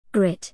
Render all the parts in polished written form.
Grit.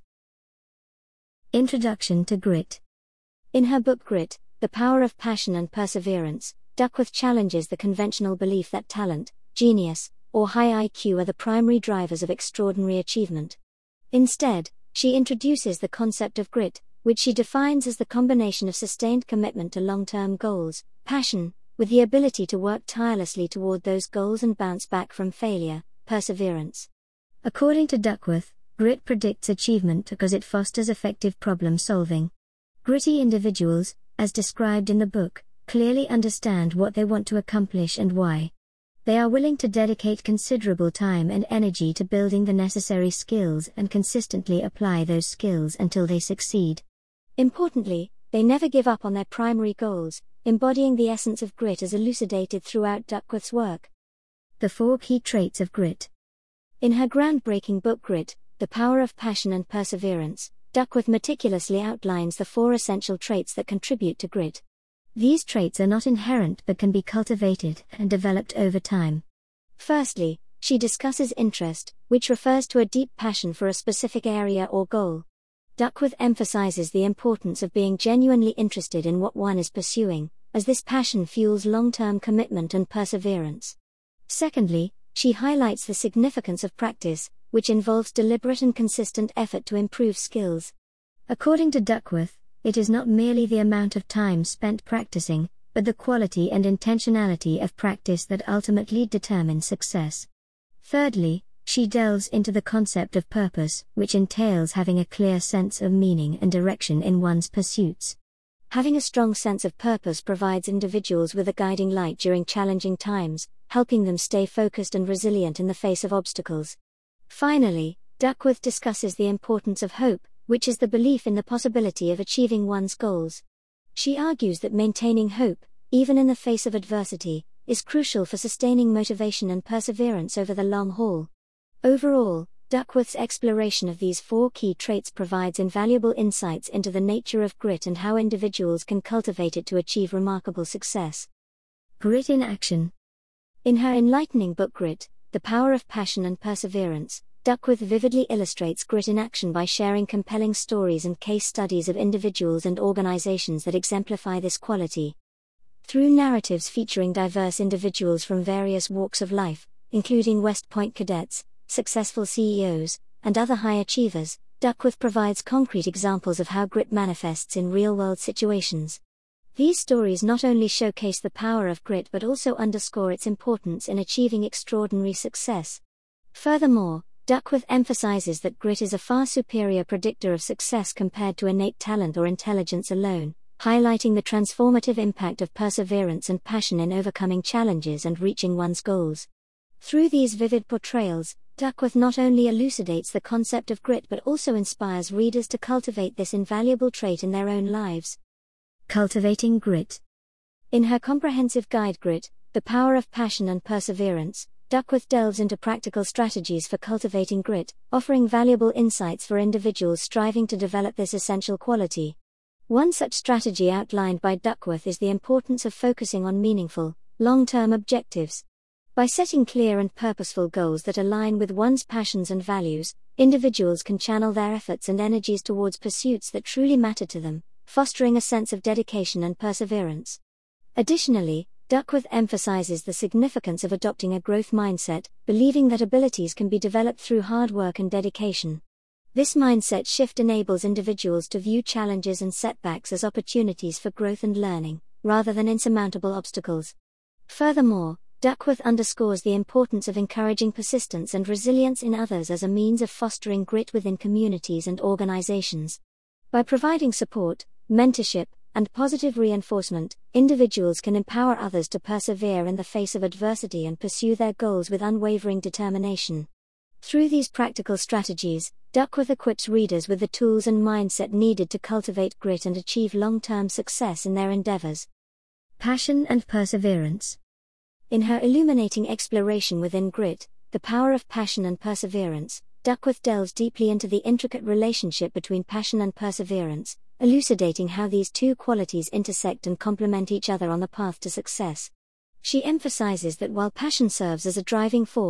Introduction to Grit. In her book Grit, The Power of Passion and Perseverance, Duckworth challenges the conventional belief that talent, genius, or high IQ are the primary drivers of extraordinary achievement. Instead, she introduces the concept of grit, which she defines as the combination of sustained commitment to long-term goals, passion, with the ability to work tirelessly toward those goals and bounce back from failure, perseverance. According to Duckworth, grit predicts achievement because it fosters effective problem-solving. Gritty individuals, as described in the book, clearly understand what they want to accomplish and why. They are willing to dedicate considerable time and energy to building the necessary skills and consistently apply those skills until they succeed. Importantly, they never give up on their primary goals, embodying the essence of grit as elucidated throughout Duckworth's work. The 4 key traits of grit. In her groundbreaking book Grit, The Power of Passion and Perseverance, Duckworth meticulously outlines the 4 essential traits that contribute to grit. These traits are not inherent but can be cultivated and developed over time. Firstly, she discusses interest, which refers to a deep passion for a specific area or goal. Duckworth emphasizes the importance of being genuinely interested in what one is pursuing, as this passion fuels long-term commitment and perseverance. Secondly, she highlights the significance of practice, which involves deliberate and consistent effort to improve skills. According to Duckworth, it is not merely the amount of time spent practicing, but the quality and intentionality of practice that ultimately determine success. Thirdly, she delves into the concept of purpose, which entails having a clear sense of meaning and direction in one's pursuits. Having a strong sense of purpose provides individuals with a guiding light during challenging times, helping them stay focused and resilient in the face of obstacles. Finally, Duckworth discusses the importance of hope, which is the belief in the possibility of achieving one's goals. She argues that maintaining hope, even in the face of adversity, is crucial for sustaining motivation and perseverance over the long haul. Overall, Duckworth's exploration of these 4 key traits provides invaluable insights into the nature of grit and how individuals can cultivate it to achieve remarkable success. Grit in action. In her enlightening book Grit, The Power of Passion and Perseverance, Duckworth vividly illustrates grit in action by sharing compelling stories and case studies of individuals and organizations that exemplify this quality. Through narratives featuring diverse individuals from various walks of life, including West Point cadets, successful CEOs, and other high achievers, Duckworth provides concrete examples of how grit manifests in real-world situations. These stories not only showcase the power of grit but also underscore its importance in achieving extraordinary success. Furthermore, Duckworth emphasizes that grit is a far superior predictor of success compared to innate talent or intelligence alone, highlighting the transformative impact of perseverance and passion in overcoming challenges and reaching one's goals. Through these vivid portrayals, Duckworth not only elucidates the concept of grit but also inspires readers to cultivate this invaluable trait in their own lives. Cultivating grit. In her comprehensive guide Grit, The Power of Passion and Perseverance, Duckworth delves into practical strategies for cultivating grit, offering valuable insights for individuals striving to develop this essential quality. One such strategy outlined by Duckworth is the importance of focusing on meaningful, long-term objectives. By setting clear and purposeful goals that align with one's passions and values, individuals can channel their efforts and energies towards pursuits that truly matter to them, fostering a sense of dedication and perseverance. Additionally, Duckworth emphasizes the significance of adopting a growth mindset, believing that abilities can be developed through hard work and dedication. This mindset shift enables individuals to view challenges and setbacks as opportunities for growth and learning, rather than insurmountable obstacles. Furthermore, Duckworth underscores the importance of encouraging persistence and resilience in others as a means of fostering grit within communities and organizations. By providing support, mentorship, and positive reinforcement, individuals can empower others to persevere in the face of adversity and pursue their goals with unwavering determination. Through these practical strategies, Duckworth equips readers with the tools and mindset needed to cultivate grit and achieve long-term success in their endeavors. Passion and perseverance. In her illuminating exploration within Grit, The Power of Passion and Perseverance, Duckworth delves deeply into the intricate relationship between passion and perseverance, elucidating how these 2 qualities intersect and complement each other on the path to success. She emphasizes that while passion serves as a driving force,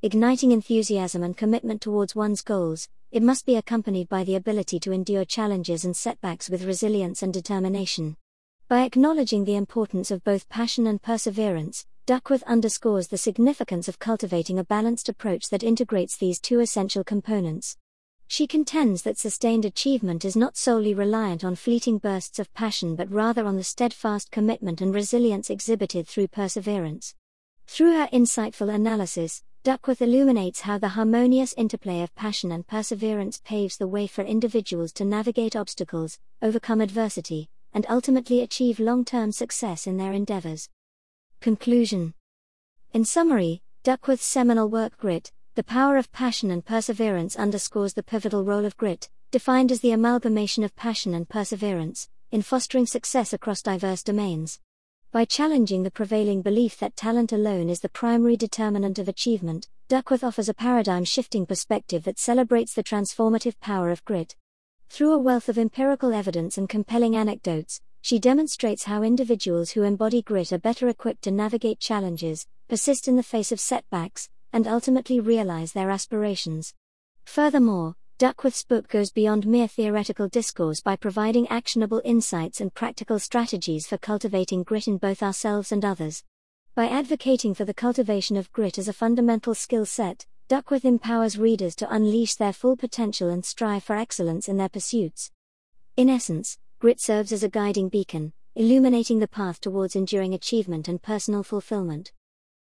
igniting enthusiasm and commitment towards one's goals, it must be accompanied by the ability to endure challenges and setbacks with resilience and determination. By acknowledging the importance of both passion and perseverance, Duckworth underscores the significance of cultivating a balanced approach that integrates these two essential components. She contends that sustained achievement is not solely reliant on fleeting bursts of passion but rather on the steadfast commitment and resilience exhibited through perseverance. Through her insightful analysis, Duckworth illuminates how the harmonious interplay of passion and perseverance paves the way for individuals to navigate obstacles, overcome adversity, and ultimately achieve long-term success in their endeavors. Conclusion. In summary, Duckworth's seminal work Grit, The Power of Passion and Perseverance underscores the pivotal role of grit, defined as the amalgamation of passion and perseverance, in fostering success across diverse domains. By challenging the prevailing belief that talent alone is the primary determinant of achievement, Duckworth offers a paradigm-shifting perspective that celebrates the transformative power of grit. Through a wealth of empirical evidence and compelling anecdotes, she demonstrates how individuals who embody grit are better equipped to navigate challenges, persist in the face of setbacks, and ultimately realize their aspirations. Furthermore, Duckworth's book goes beyond mere theoretical discourse by providing actionable insights and practical strategies for cultivating grit in both ourselves and others. By advocating for the cultivation of grit as a fundamental skill set, Duckworth empowers readers to unleash their full potential and strive for excellence in their pursuits. In essence, grit serves as a guiding beacon, illuminating the path towards enduring achievement and personal fulfillment.